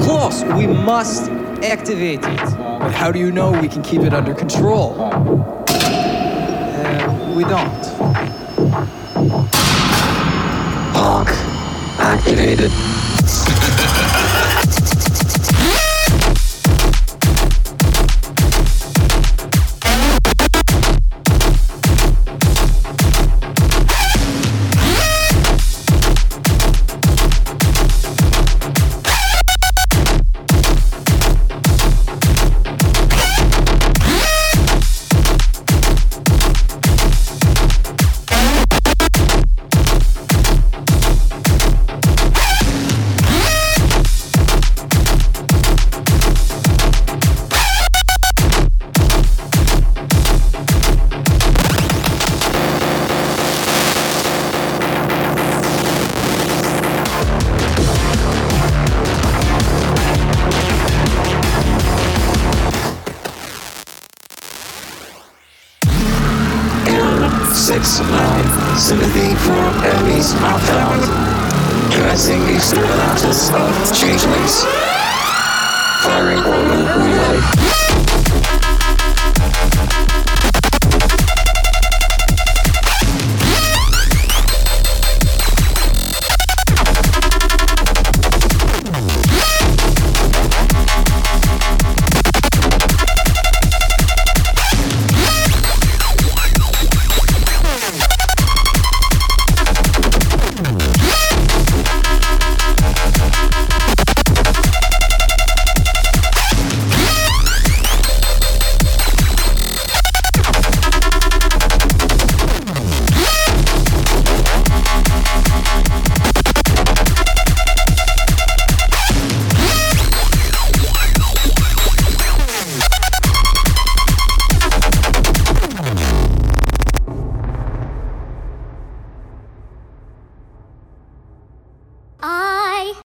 close. We must activate it. But how do you know we can keep it under control? We don't. Hawk activated. Sympathy for enemies not found. Dressing external axis of changelings. Firing orbital